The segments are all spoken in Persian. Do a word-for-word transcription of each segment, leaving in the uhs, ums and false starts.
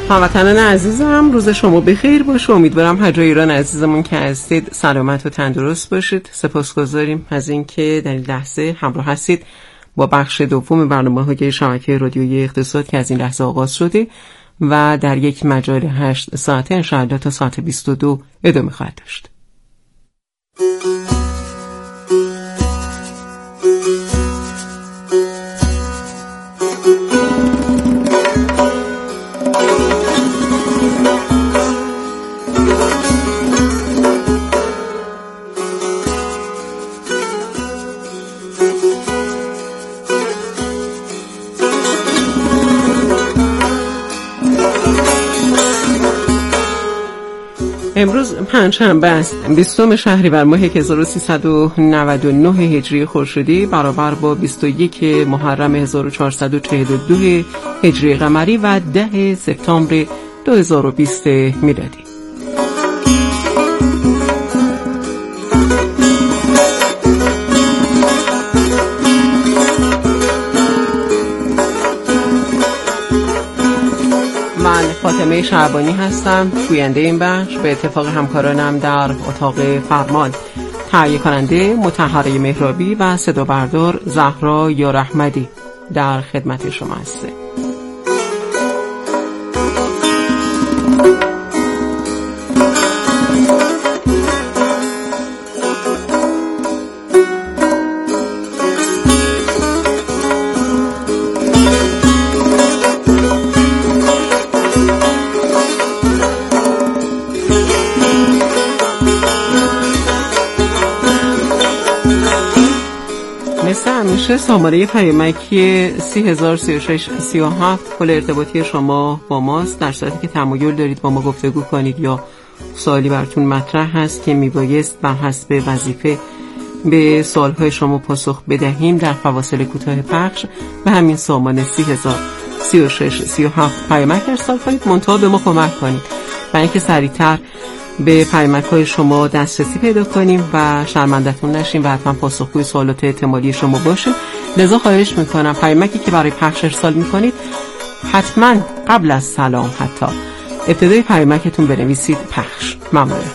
هموطنان عزیزم، روز شما بخیر باشه. امیدوارم هر جای ایران عزیزمون که هستید سلامت و تندرست باشید. سپاسگزاریم از اینکه در این لحظه همراه هستید با بخش دوم برنامه‌های شبکه رادیویی اقتصاد که از این لحظه آغاز شده و در یک مجال هشت ساعته انشاءالله تا ساعت بیست و دو ادامه خواهد داشت. امروز پنجشنبه است، بیستم شهریور ماه هزار و سیصد و نود و نه هجری خورشیدی برابر با بیست و یک محرم هزار و چهارصد و چهل و دو هجری قمری و ده سپتامبر دو هزار و بیست میلادی. فاطمه شعبانی هستم، گوینده این بخش. به اتفاق همکارانم در اتاق فرمان تهیه کننده مطهره مهرابی و صدا بردار زهرا یارحمدی در خدمت شما هستم. همیشه سامانه پیامکی سی هزار سی و شش سی و هفت پل ارتباطی شما با ماست. در صورتی که تمایل دارید با ما گفتگو کنید یا سوالی براتون مطرح هست که میبایست بر حسب وظیفه به سوالهای شما پاسخ بدهیم، در فواصل کوتاه پخش به همین سامانه سی هزار سی و شش سی و هفت پیامک ارسال کنید. منتها به ما کمک کنید برای اینکه سریعتر به پیامک‌های شما دسترسی پیدا کنیم و شرمنده‌تون نشیم و حتما پاسخگوی سوالات احتمالی شما باشیم. لذا خواهش میکنم پیامکی که برای پخش ارسال میکنید حتما قبل از سلام حتی ابتدای پیامکتون بنویسید پخش. ممنون.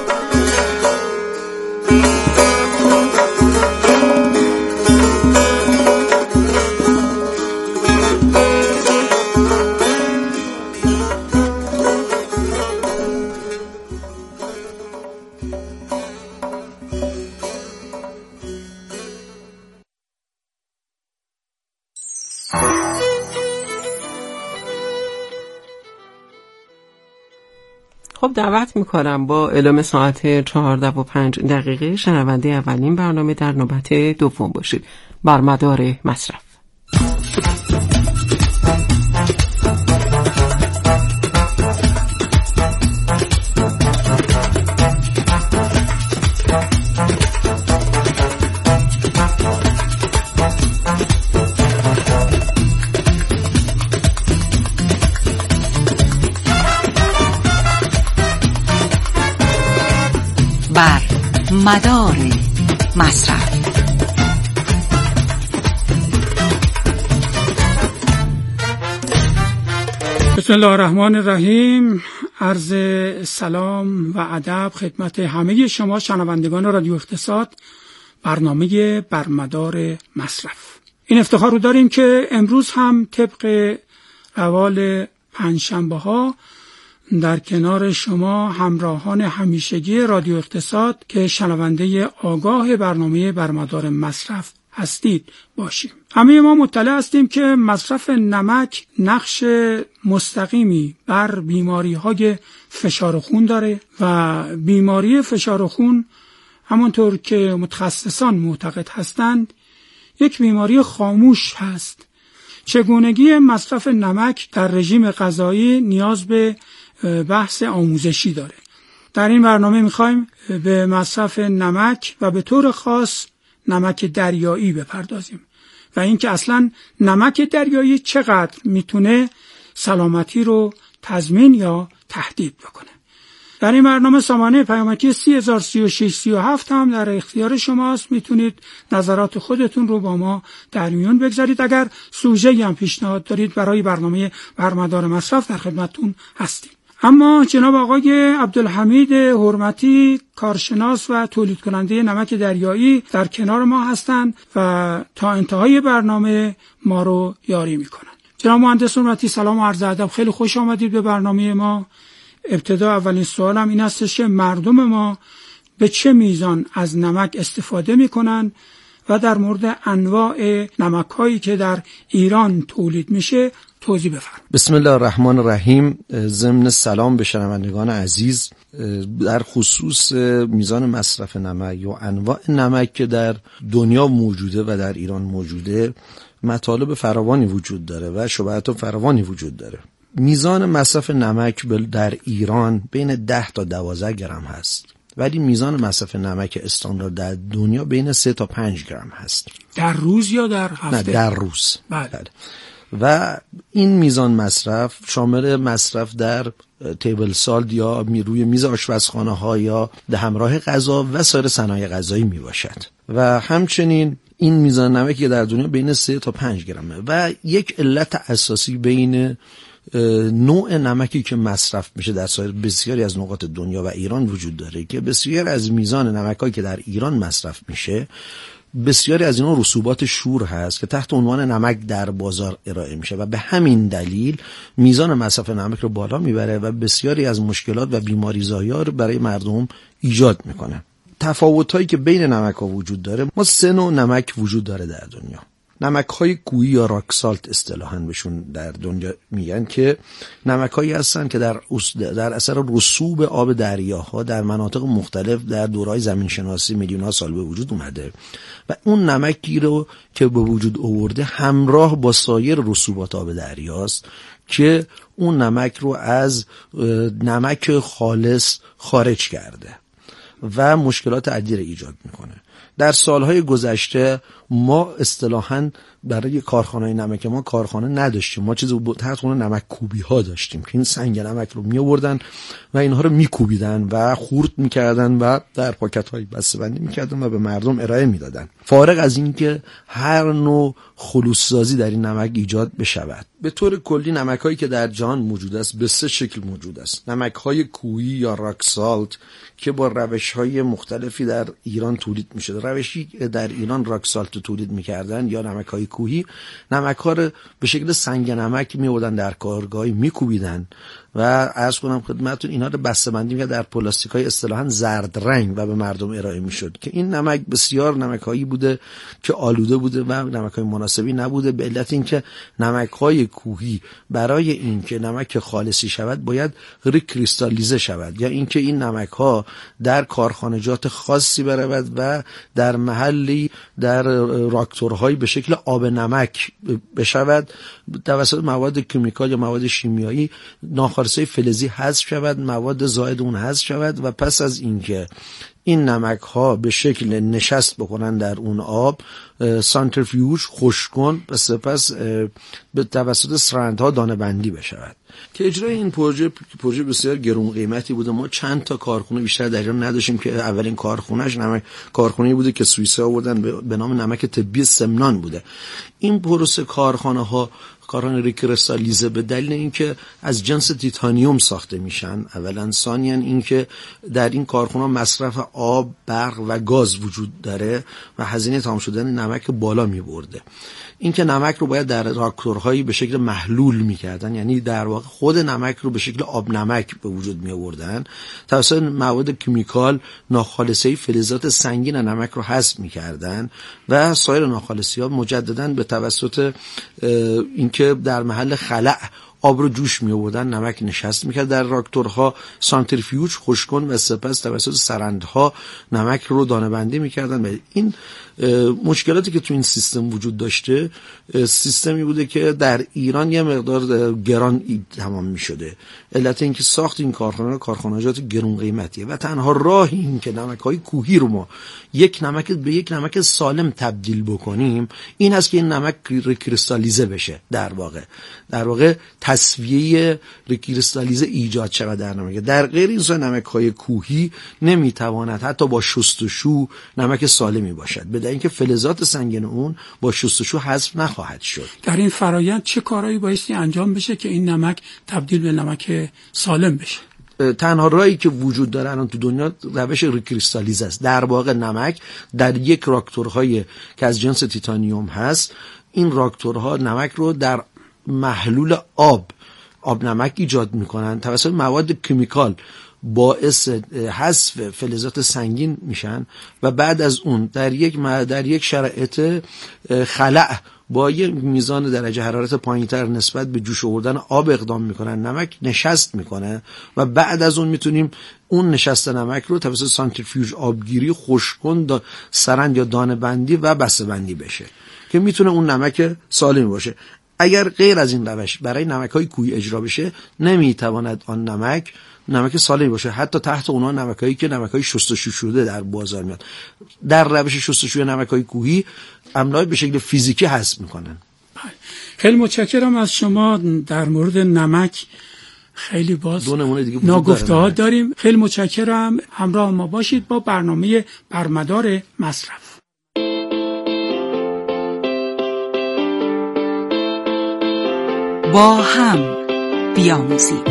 خب دعوت میکنم با اعلام ساعت چهارده و پنج دقیقه شنونده اولین برنامه در نوبت دوم باشید بر مدار مصرف. بر مدار مصرف. بسم الله الرحمن الرحیم. عرض سلام و ادب خدمت همه شما شنوندگان رادیو اقتصاد، برنامه بر مدار مصرف. این افتخار رو داریم که امروز هم طبق روال پنجشنبه ها در کنار شما همراهان همیشگی رادیو اقتصاد که شنونده آگاه برنامه بر مدار مصرف هستید باشیم. همه ما مطلع هستیم که مصرف نمک نقش مستقیمی بر بیماری های فشار خون داره و بیماری فشار خون همونطور که متخصصان معتقد هستند یک بیماری خاموش هست. چگونگی مصرف نمک در رژیم غذایی نیاز به بحث آموزشی داره. در این برنامه میخوایم به مصرف نمک و به طور خاص نمک دریایی بپردازیم و اینکه اصلا نمک دریایی چقدر میتونه سلامتی رو تضمین یا تهدید بکنه. در این برنامه سامانه پیامکی سی هزار و سی و شش سی و هفت هم در اختیار شماست. میتونید نظرات خودتون رو با ما در میون بگذارید. اگر سوژه‌ای هم پیشنهاد دارید برای برنامه برمدار مصرف در خدمتتون هستیم. اما جناب آقای عبدالحمید حرمتی، کارشناس و تولید کننده نمک دریایی، در کنار ما هستند و تا انتهای برنامه ما رو یاری میکنند. جناب مهندس حرمتی، سلام و عرض ادب، خیلی خوش آمدید به برنامه ما. ابتدا اولین سوالم این است که مردم ما به چه میزان از نمک استفاده میکنن و در مورد انواع نمک‌هایی که در ایران تولید میشه توضیح بفرمایید. بسم الله الرحمن الرحیم. ضمن سلام به شنوندگان عزیز، در خصوص میزان مصرف نمک یا انواع نمک که در دنیا موجوده و در ایران موجوده، مطالب فراوانی وجود داره و شبهات فراوانی وجود داره. میزان مصرف نمک در ایران بین ده تا دوازده گرم هست، ولی میزان مصرف نمک استاندارد در دنیا بین سه تا پنج گرم هست. در روز یا در هفته؟ نه، در روز. بله. و این میزان مصرف شامل مصرف در تیبل سالت یا روی میز آشپزخانه ها یا به همراه غذا و سایر صنایع غذایی می باشد و همچنین این میزان نمکی در دنیا بین سه تا پنج گرمه و یک علت اساسی بین نوع نمکی که مصرف میشه در سایر بسیاری از نقاط دنیا و ایران وجود داره که بسیاری از میزان نمکایی که در ایران مصرف میشه، بسیاری از اینا رسوبات شور هست که تحت عنوان نمک در بازار ارائه میشه و به همین دلیل میزان مصرف نمک رو بالا میبره و بسیاری از مشکلات و بیماریزایی ها رو برای مردم ایجاد میکنه. تفاوتایی که بین نمک ها وجود داره، ما سه نوع نمک وجود داره در دنیا. نمک‌های کوهی یا راک سالت اصطلاحاً بهشون در دنیا میگن که نمک‌هایی هستن که در در اثر رسوب آب دریاها در مناطق مختلف در دوره‌های زمینشناسی میلیون‌ها سال به وجود اومده و اون نمکی رو که به وجود آورده همراه با سایر رسوبات آب دریاست که اون نمک رو از نمک خالص خارج کرده و مشکلات عدیدی رو ایجاد میکنه. در سالهای گذشته ما اصطلاحاً برای کارخانه‌های نمک ما کارخانه نداشتیم. ما چیزی تحت عنوان نمک کوبی ها داشتیم که این سنگ نمک رو می آوردن و اینها رو میکوبیدن و خورد میکردن و در پاکت‌های بسته‌بندی میکردن و به مردم ارائه میدادن. فارغ از این که هر نوع خلوص‌سازی در این نمک ایجاد بشود، به طور کلی نمک‌هایی که در جهان موجود است به سه شکل موجود است. نمک‌های کوهی یا راک سالت که با روش‌های مختلفی در ایران تولید می‌شده. روشی در ایران راک سالت تولید می‌کردن یا نمک‌های کوهی، نمک‌ها رو به شکل سنگ نمک می‌آوردن در کارگاهی می‌کوبیدن و عرض کنم خدمتتون اینها رو بسته‌بندی می‌کردن در پلاستیک‌های اصطلاحاً زرد رنگ و به مردم ارائه می‌شد که این نمک بسیار نمک‌هایی بوده که آلوده بوده و نمک‌های مناسبی نبوده، به علت اینکه نمک‌های کوهی برای اینکه نمک خالصی شود باید ریکریستالیزه شود، یا اینکه این نمک‌ها در کارخانجات خاصی برود و در محلی در راکتورهای به شکل آب نمک بشود، توسط مواد کیمیکال یا مواد شیمیایی ناخالصه فلزی حذف شود، مواد زائد اون حذف شود و پس از اینکه این نمک ها به شکل نشست بکنن در اون آب، سانتریفیوژ خشک‌کن و سپس به توسط سرندها دانه بندی بشود. که اجرای این پروژه پروژه بسیار گران قیمتی بوده. ما چند تا کارخونه بیشتر در ایران نداشتیم که اولین کارخونهش نمک کارخونه‌ای بوده که سوئیس‌ها آوردن به نام نمک طبی سمنان بوده. این پروسه کارخانه ها کارخانه ریکریستالیزه به دلیل اینکه از جنس تیتانیوم ساخته میشن، اولا، ثانیاً اینکه در این کارخانه مصرف آب، برق و گاز وجود داره و هزینه تمام شدن نمک بالا میبرده. اینکه نمک رو باید در راکتورهایی به شکل محلول میکردن، یعنی در واقع خود نمک رو به شکل آب نمک به وجود می آوردن، توسط مواد کیمیکال ناخالصه فلزات سنگین نمک رو حذف میکردن و سایر ناخالصی‌ها مجدداً به توسط اینکه در محل خلأ آب رو جوش می آوردن نمک نشست میکرد در راکتورها، سانتریفیوژ خشک‌کن و سپس توسط سرندها نمک رو دانه بندی میکردن. این مشکلاتی که تو این سیستم وجود داشته، سیستمی بوده که در ایران یه مقدار گران تمام میشده. علت این که ساخت این کارخانه کارخانجات گران قیمتیه و تنها راه این که نمک‌های کوهی رو ما یک نمک به یک نمک سالم تبدیل بکنیم این هست که این نمک ریکریستالیزه بشه. در واقع در واقع تصفیه ریکریستالیزه ایجاد شود در نمک. در غیر این صورت نمک‌های کوهی نمیتواند حتی با شستشو نمک سالمی باشد، به دلیل اینکه فلزات سنگین اون با شستشو حذف نخواهد شد. در این فرآیند چه کارهایی بایستی انجام بشه که این نمک تبدیل به نمک سالم بشه؟ تنها راهی که وجود داره الان تو دنیا روش ریکریستالیزه است. در واقع نمک در یک راکتورهای که از جنس تیتانیوم هست، این راکتورها نمک رو در محلول آب آب نمک ایجاد میکنن، توسط مواد کیمیکال باعث حذف فلزات سنگین میشن و بعد از اون در یک در یک شرایط خلأ با یک میزان درجه حرارت پایینتر نسبت به جوش آوردن آب اقدام میکنن، نمک نشست میکنه و بعد از اون میتونیم اون نشسته نمک رو توسط سانتریفیوژ آبگیری خشک‌کن دا سرند یا دانه بندی و بسته بندی بشه که میتونه اون نمک سالمی باشه. اگر غیر از این روش برای نمک‌های کوهی اجرا بشه، نمیتواند آن نمک نمک سالمی باشه، حتی تحت اونها نمک‌هایی که نمک‌های شستشو شده در بازار میاد. در روش شستشوی نمک‌های کوهی املاح به شکل فیزیکی حذف میکنن. خیلی متشکرم از شما. در مورد نمک خیلی باز دو نمونه دیگه ناگفته‌ها داریم. خیلی متشکرم. همراه ما باشید با برنامه برمدار مصرف. با هم بیاموزیم.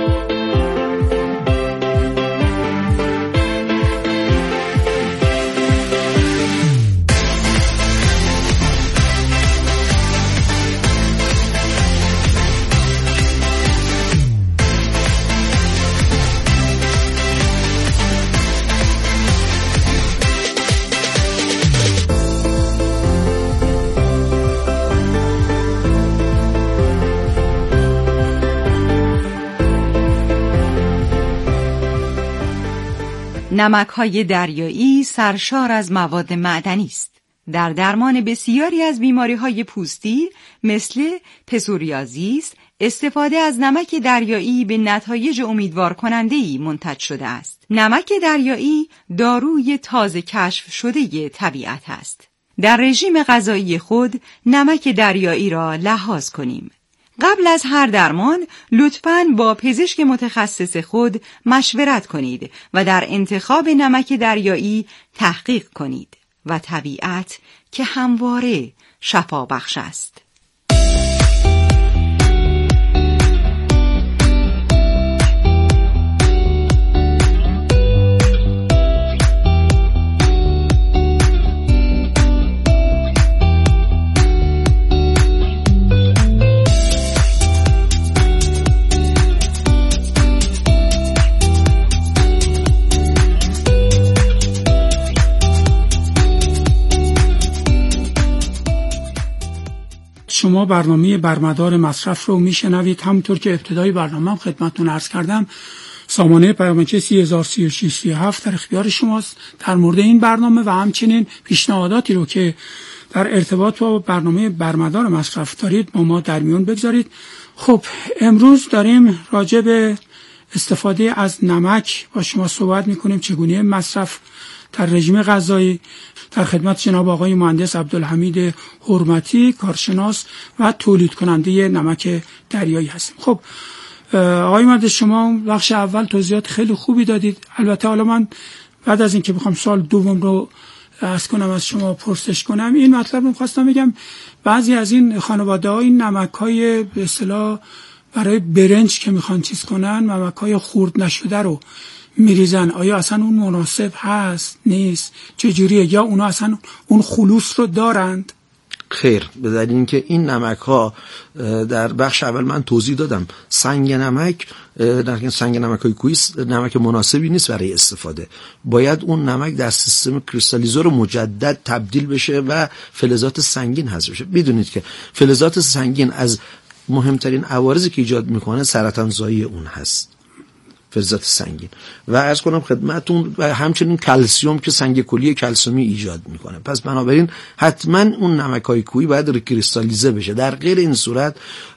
نمک‌های دریایی سرشار از مواد معدنی است. در درمان بسیاری از بیماری‌های پوستی مثل پسوریازیس استفاده از نمک دریایی به نتایج امیدوار کننده‌ای منتج شده است. نمک دریایی داروی تازه کشف شده طبیعت است. در رژیم غذایی خود نمک دریایی را لحاظ کنیم. قبل از هر درمان لطفاً با پزشک متخصص خود مشورت کنید و در انتخاب نمک دریایی تحقیق کنید و طبیعت که همواره شفا بخش است. شما برنامه برمدار مصرف رو میشنوید. همونطور که ابتدای برنامه هم خدمتتون عرض کردم، سامانه پیامک سی هزار و سی و شش سی و هفت در اختیار شماست در مورد این برنامه و همچنین پیشنهاداتی رو که در ارتباط با برنامه برمدار مصرف دارید با ما در میون بگذارید. خب امروز داریم راجع به استفاده از نمک با شما صحبت میکنیم، چگونه مصرف در رژیم غذایی. در خدمت جناب آقای مهندس عبدالحمید حرمتی، کارشناس و تولید کننده نمک دریایی هستیم. خب آقای مهندس، شما بخش اول توضیحات خیلی خوبی دادید. البته حالا من بعد از اینکه بخوام سال دوم رو عرض کنم از شما پرسش کنم، این مطلب رو خواستم بگم بعضی از این خانواده‌ها این نمک‌های به اصطلاح برای برنج که میخوان چیز کنن، نمک‌های خرد نشده رو میریزن. آیا اصلا اون مناسب هست نیست؟ چجوریه؟ یا اونا اصلا اون خلوص رو دارند؟ خیر، به دلیل اینکه این نمک ها در بخش اول من توضیح دادم، سنگ نمک در سنگ نمک های کوهی نمک مناسبی نیست برای استفاده. باید اون نمک در سیستم کریستالیزور مجدد تبدیل بشه و فلزات سنگین حذف بشه. بدونید که فلزات سنگین از مهمترین عوارضی که ایجاد میکنه سرطان زایی اون هست، فلزات سنگین. و عرض کنم خدمتون و همچنین کلسیم که سنگ کلی کلسیمی ایجاد میکنه. پس بنابراین حتما اون نمک‌های کوهی باید ریکریستالیزه بشه. در غیر این صورت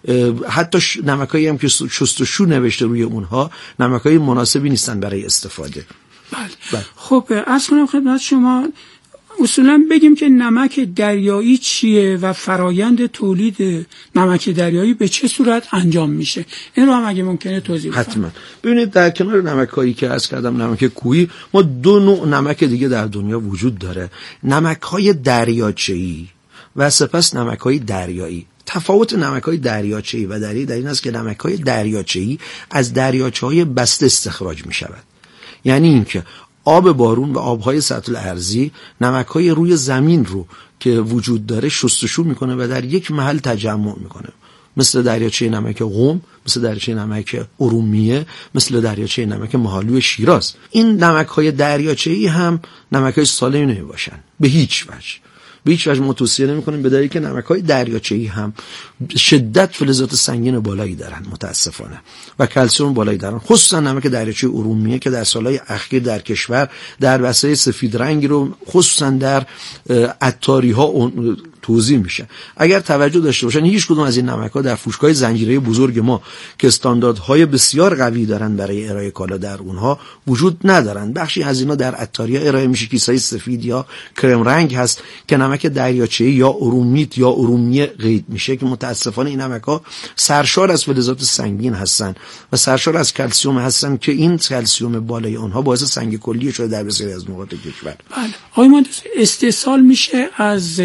حتی نمک‌هایی هم که شستشو نوشته روی اونها نمک‌های مناسبی نیستن برای استفاده. بله. بله. خب عرض کنم خدمت شما اصولا بگیم که نمک دریایی چیه و فرایند تولید نمک دریایی به چه صورت انجام میشه، این رو هم اگه ممکنه توضیح بدید. حتما. ببینید در کنار نمک‌هایی که عرض کردم نمک کوهی، ما دو نوع نمک دیگه در دنیا وجود داره، نمک‌های دریاچه‌ای و سپس نمک‌های دریایی. تفاوت نمک‌های دریاچه‌ای و دریایی در این است که نمک‌های دریاچه‌ای از دریاچه‌های بسته استخراج می‌شود. یعنی اینکه آب بارون و آبهای سطح ارضی نمک‌های روی زمین رو که وجود داره شستشو میکنه و در یک محل تجمع میکنه، مثل دریاچه نمک قم، مثل دریاچه نمک ارومیه، مثل دریاچه نمک مهالوی شیراز. این نمک‌های دریاچه‌ای هم نمک‌های سالمی نمیباشن به هیچ وجه. به هیچ وجه ما توصیه نمی‌کنیم، به دلیلی که نمک‌های دریاچه‌ای هم شدت فلزات سنگین بالایی دارن متاسفانه و کلسیم بالایی دارن، خصوصا نمک دریاچه ارومیه که در سالهای اخیر در کشور در وسایل سفید رنگی رو خصوصا در عطاری‌ها توزیع میشه. اگر توجه داشته باشن هیچ کدوم از این نمک‌ها در فروشگاه زنجیره بزرگ ما که استانداردهای بسیار قوی دارن برای ارائه کالا در اونها وجود ندارن. بخشی از اینا در عطاری‌ها ارائه میشه، کیسه‌های سفید یا کرم رنگ هست که نمک دریاچه‌ای یا ارومیت یا ارومیه قید میشه که متاسفانه این نمک‌ها سرشار از فلزات سنگین هستن و سرشار از کلسیم هستن که این کلسیم بالای اونها باعث سنگ کلیه شده در بسیاری از نقاط کشور. بله. آقای مهندس، استحصال میشه از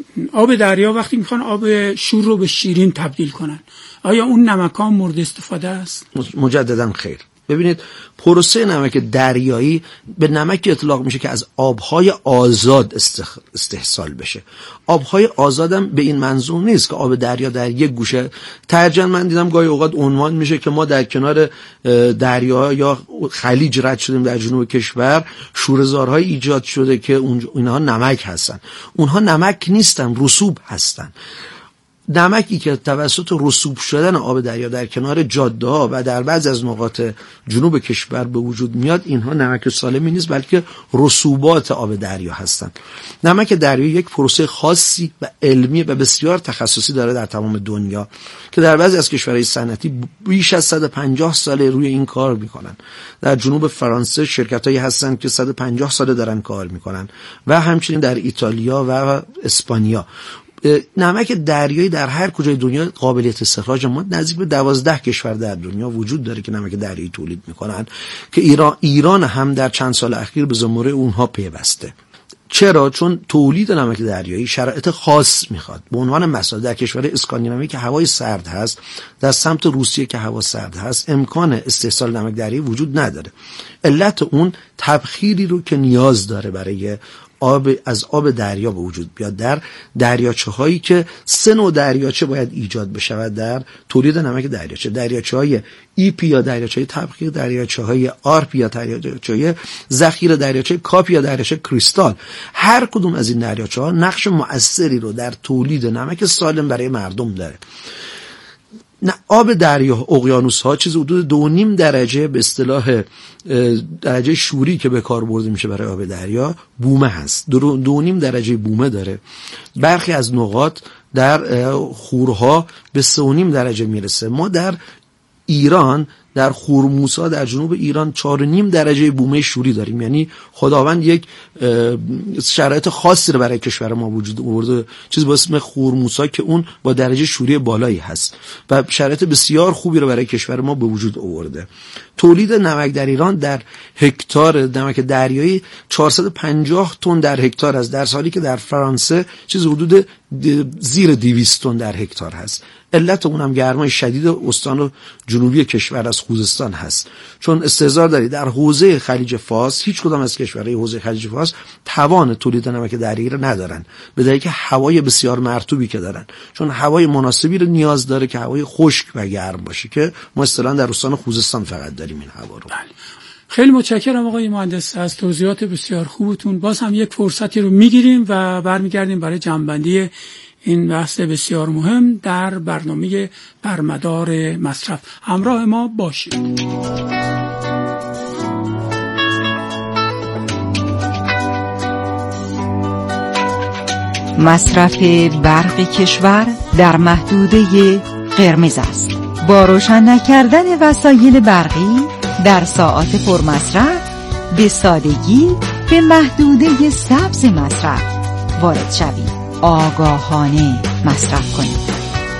آب دریا وقتی میخوان آب شور رو به شیرین تبدیل کنن، آیا اون نمک‌ها مورد استفاده است؟ مجددا خیر. ببینید پروسه نمک دریایی به نمک اطلاق میشه که از آبهای آزاد استخ... استحصال بشه. آبهای آزادم به این منظور نیست که آب دریا در یک گوشه، ترجماً من دیدم گاهی اوقات عنوان میشه که ما در کنار دریا یا خلیج رد شدیم در جنوب کشور، شوره‌زارهای ایجاد شده که اونها نمک هستن. اونها نمک نیستن، رسوب هستن. نمکی که توسط رسوب شدن آب دریا در کنار جاده‌ها و در بعضی از نقاط جنوب کشور به وجود میاد، اینها نمک سالمی نیست بلکه رسوبات آب دریا هستند. نمک دریایی یک پروسه خاصی و علمی و بسیار تخصصی داره در تمام دنیا که در بعضی از کشورهای صنعتی بیش از صد و پنجاه ساله روی این کار میکنن. در جنوب فرانسه شرکتایی هستن که صد و پنجاه ساله دارن کار میکنن و همچنین در ایتالیا و اسپانیا. نمک دریایی در هر کجای دنیا قابلیت استخراج ما نزدیک به دوازده کشور در دنیا وجود داره که نمک دریایی تولید میکنن که ایران ایران هم در چند سال اخیر به زمره اونها پیوسته. چرا؟ چون تولید نمک دریایی شرایط خاص میخواد. به عنوان مثال در کشور اسکاندیناوی که هوای سرد هست، در سمت روسیه که هوا سرد هست، امکان استحصال نمک دریایی وجود نداره. علت اون تبخیری رو که نیاز داره برای آب از آب دریا به وجود بیاد در دریاچه هایی که سه نوع دریاچه باید ایجاد بشه در تولید نمک دریاچه: دریاچه های ایپی یا دریاچه های تبخیر، دریاچه های آرپی یا دریاچه ذخیره، دریاچه کاپی یا دریاچه کریستال. هر کدوم از این دریاچه ها نقش مؤثری رو در تولید نمک سالم برای مردم داره. نه آب دریا، اقیانوس ها چیز حدود دو نیم درجه به اصطلاح درجه شوری که به کار برده میشه برای آب دریا بومه هست. دو, دو نیم درجه بومه داره. برخی از نقاط در خورها به سه و نیم درجه میرسه. ما در ایران در خورموسا در جنوب ایران چهار و نیم درجه بومه شوری داریم. یعنی خداوند یک شرایط خاصی رو برای کشور ما وجود آورده، چیز با اسم خورموسا که اون با درجه شوری بالایی هست و شرایط بسیار خوبی رو برای کشور ما به وجود آورده. تولید نمک در ایران در هکتار نمک دریایی چهارصد و پنجاه تن در هکتار است، در حالی که در فرانسه چیز حدود زیر دویست تن در هکتار هست. علت اونم گرمای شدید استان جنوبی کشور از خوزستان هست. چون استحضار دارید در حوزه خلیج فارس هیچ کدام از کشورهای حوزه خلیج فارس توان تولید نمک دریایی رو ندارن، به دلیلی که هوای بسیار مرطوبی که دارن. چون هوای مناسبی رو نیاز داره که هوای خشک و گرم باشه که ما اصطلاحاً در استان خوزستان فقط داریم این هوا رو. خیلی متشکرم آقای مهندس از توضیحات بسیار خوبتون. باز هم یک فرصتی رو میگیریم و برمیگردیم برای جنبندی این بحث بسیار مهم در برنامه برمدار مصرف. همراه ما باشید. مصرف برق کشور در محدوده قرمز است. با روشن نکردن وسایل برقی در ساعات پرمصرف به سادگی به محدوده سبز مصرف وارد شوید. آگاهانه مصرف کنید.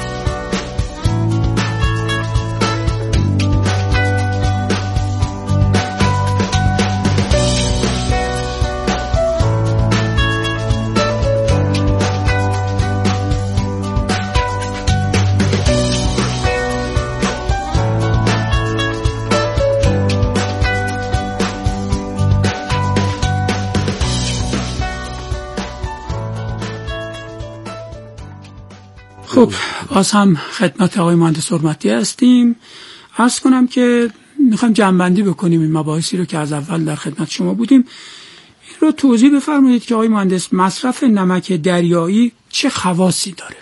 خب باز هم خدمت آقای مهندس حرمتی هستیم. عرض کنم که میخوایم جمع‌بندی بکنیم این مباحثی رو که از اول در خدمت شما بودیم. این رو توضیح بفرمایید که آقای مهندس مصرف نمک دریایی چه خواصی داره؟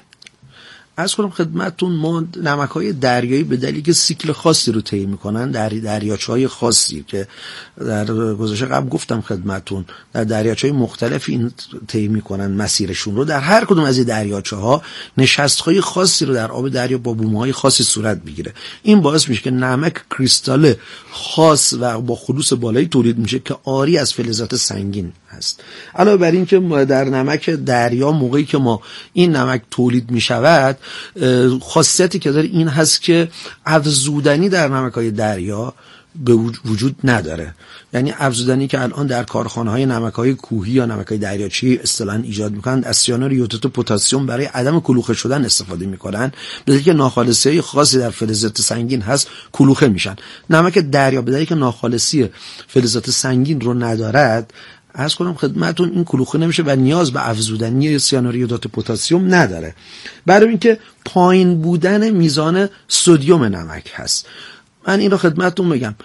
از کنم خدمتتون ما نمک‌های دریایی به دلیل که سیکل خاصی رو طی می‌کنن، در دریاچه‌های خاصی که در گزارش قبل گفتم خدمتتون، در دریاچه‌های مختلف این طی می‌کنن مسیرشون رو، در هر کدوم از این دریاچه‌ها نشست‌های خاصی رو در آب دریا با بوم‌های خاصی صورت می‌گیره. این باعث میشه که نمک کریستال خاص و با خلوص بالایی تولید میشه که عاری از فلزات سنگین هست. علاوه بر این که در نمک دریا موقعی که ما این نمک تولید می‌شود، خاصیتی که داره این هست که افزودنی در نمک‌های دریا به وجود نداره. یعنی افزودنی که الان در کارخانه‌های نمک‌های کوهی یا نمک‌های دریاچه‌ای اصطلاحاً ایجاد می‌کنند، از سیانور یودات و پتاسیم برای عدم کلوخه شدن استفاده می‌کنن، به دلیل که ناخالصی‌های خاصی در فلزات سنگین هست کلوخه میشن. نمک دریا به دلیل که ناخالصی فلزات سنگین رو ندارد، از کنم خدمتون این کلوخه نمیشه و نیاز به افزودنی سیانور یودات پتاسیم نداره. برای اینکه پایین بودن میزان سدیم نمک هست. من این رو خدمتتون بگم،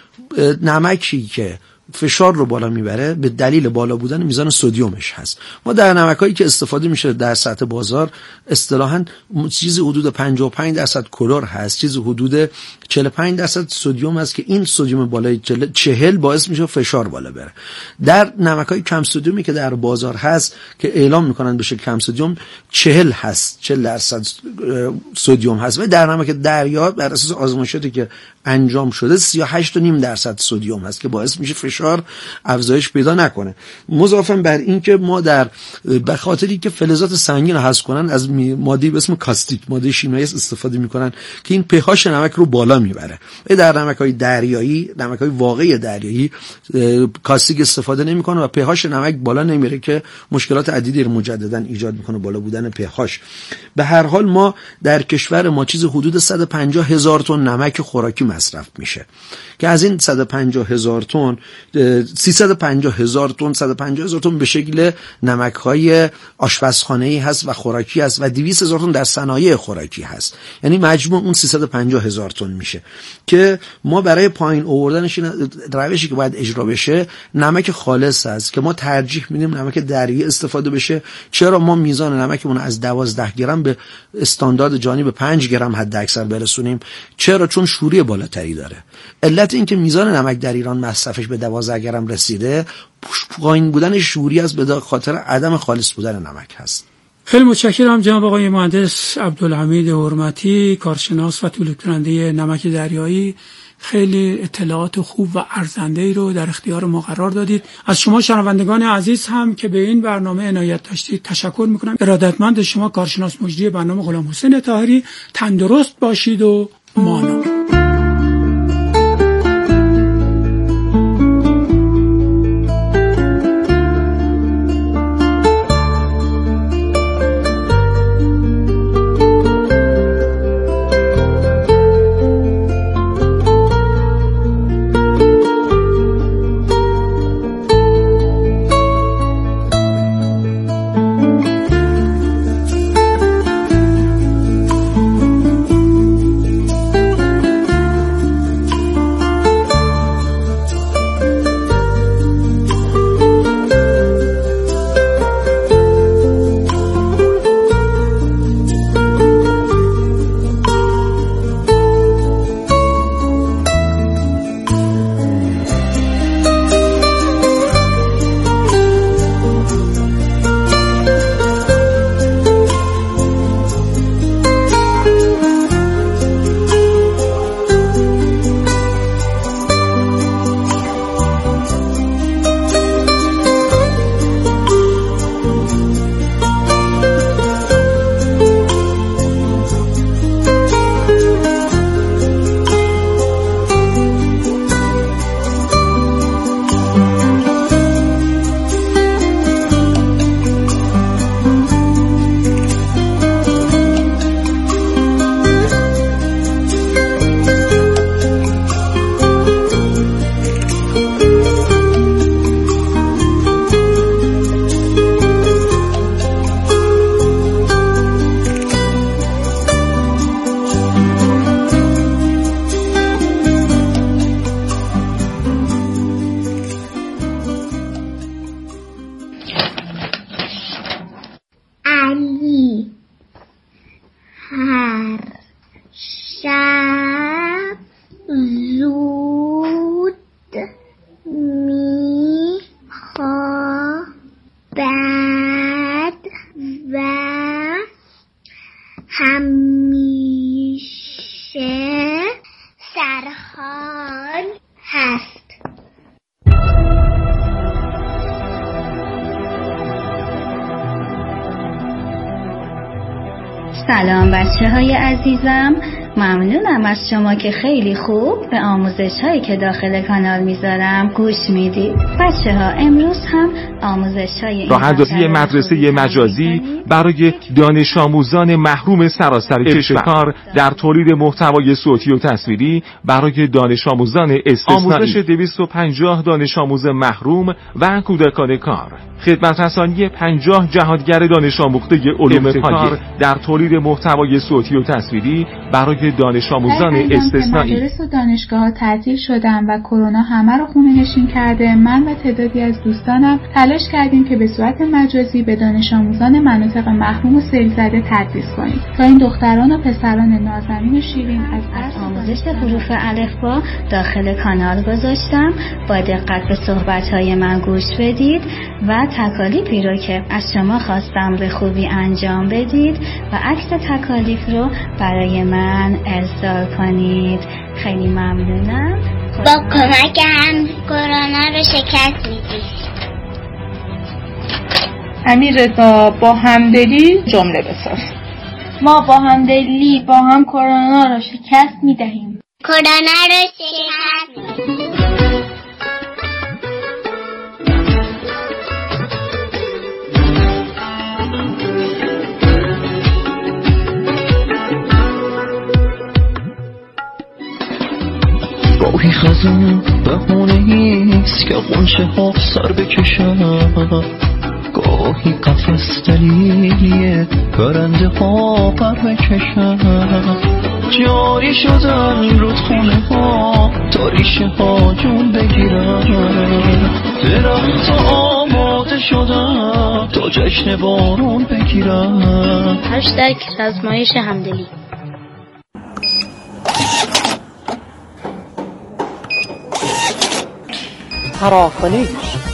نمکی که فشار رو بالا میبره به دلیل بالا بودن میزان سدیمش هست. ما در نمکایی که استفاده میشه در سطح بازار اصطلاحاً چیزی حدود پنجاه و پنج درصد کلور هست، چیزی حدود چهل و پنج درصد سدیم هست که این سدیم بالای چهل باعث میشه فشار بالا بره. در نمکای کم سدیمی که در بازار هست که اعلام میکنن بشه کم سدیم، چهل هست، چهل درصد سدیم هست و در نمک دریا بر اساس آزمایشاتی که انجام شده سی و هشت و نیم درصد سدیم هست که باعث میشه فشار افزایش پیدا نکنه. مضافاً بر این که ما در به خاطری که فلزات سنگین رو حذف کنن از ماده به اسم کاستیک، ماده شیمیایی استفاده میکنن که این پهاش نمک رو بالا میبره. در نمک‌های دریایی، نمک‌های واقعی دریایی کاستیک استفاده نمیکنه و پهاش نمک بالا نمیره که مشکلات عدیدی رو مجددا ایجاد میکنه، بالا بودن پهاش. به هر حال ما در کشور ما چیز حدود صد و پنجاه هزار تن نمک خوراکی مصرف میشه که از این صد و پنجاه هزار تن سیصد و پنجاه هزار تن صد و پنجاه هزار تن به شکل نمک‌های آشپزخانه‌ای هست و خوراکی هست و دویست هزار تن در صنایع خوراکی هست. یعنی مجموع اون سیصد و پنجاه هزار تن میشه که ما برای پایین آوردنش روشی که باید اجرا بشه نمک خالص هست که ما ترجیح میدیم نمک دریایی استفاده بشه. چرا؟ ما میزان نمکمون از دوازده گرم به استاندارد جهانی به پنج گرم حد اکثر برسونیم. چرا؟ چون شوری بالاتری داره. علت این که میزان نمک در ایران مصرفش به دوازده گرم رسیده پایین بودن شوری است، به خاطر عدم خالص بودن نمک هست. خیلی متشکرم جناب آقای مهندس عبدالحمید حرمتی، کارشناس و تولید کننده نمک دریایی. خیلی اطلاعات خوب و ارزنده‌ای رو در اختیار ما قرار دادید. از شما شنوندگان عزیز هم که به این برنامه عنایت داشتید تشکر میکنم. ارادتمند شما کارشناس مجری برنامه غلام حسین طاهری. تندرست باشید و مانا. همیشه سرحال هست. سلام بچه های عزیزم، ممنونم از شما که خیلی خوب به آموزش هایی که داخل کانال میذارم گوش میدید. بچه ها امروز هم آموزش های راه اندازی مدرسه مجازی برای دانش آموزان محروم سراسر کشور در تولید محتوای صوتی و تصویری برای دانش آموزان استثنایی. آموزش دویست و پنجاه دانش آموز محروم و کودکان کار. خدمت رسانی پنجاه جهادگر دانش آموخته علوم کار در تولید محتوای صوتی و تصویری برای دانش آموزان استثنایی. مدارس و دانشگاه‌ها تعطیل شدن و کرونا همه رو خونه نشین کرده، من و تعدادی از دوستانم تلاش کردیم که به صورت مجازی به دانش آموزان مناطق محروم و سیل زده تدریس کنیم تا این دختران و پسران نازنین و شیرین از از آموزش حروف الفبا داخل کانال گذاشتم. با دقت به صحبت‌های من گوش بدید و تکالیفی رو که از شما خواستم به خوبی انجام بدید و عکس تکالیف رو برای من ارسال کنید. خیلی ممنونم. با کمک هم کرونا رو شکست میدید. امیررضا با همدلی جمله بساز. ما با همدلی با هم کرونا رو شکست میدهیم. کرونا رو شکست میدهیم. گاهی خزون بهونه ایست که غنچه ها سر بکشن، گاهی قفس دلیلیه پرنده ها پر بکشن. جاری شدن رودخونه ها تا ریشه ها جون بگیرن، درخت آماده شدن تا جشن بارون بگیرن. هشتگ آزمایش همدلی. تراکنش.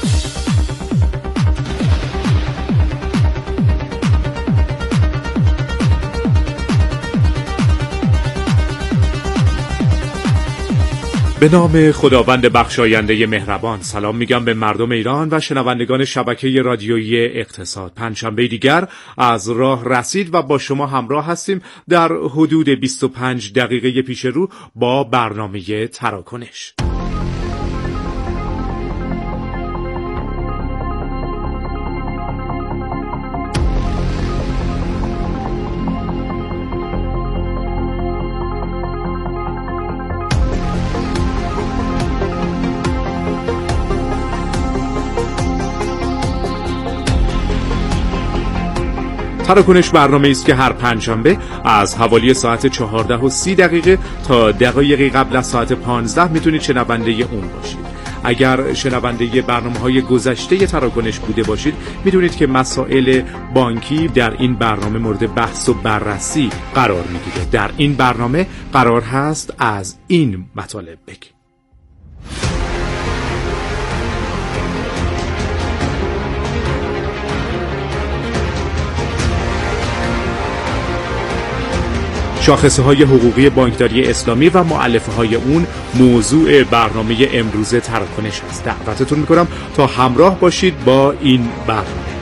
به نام خداوند بخشاینده مهربان. سلام میگم به مردم ایران و شنوندگان شبکه رادیویی اقتصاد. پنجشنبه دیگر از راه رسید و با شما همراه هستیم در حدود بیست و پنج دقیقه پیش رو با برنامه تراکنش. تراکنش برنامه است که هر پنجشنبه از حوالی ساعت چهارده و سی دقیقه تا دقایقی قبل از ساعت پانزده میتونید شنونده اون باشید. اگر شنونده برنامه‌های گذشته تراکنش بوده باشید میدونید که مسائل بانکی در این برنامه مورد بحث و بررسی قرار میگیره. در این برنامه قرار هست از این مطالب بگیم. شاخصه‌های حقوقی بانکداری اسلامی و مؤلفه‌های اون موضوع برنامه امروز تراکنش است. دعوتتون می‌کنم تا همراه باشید با این برنامه.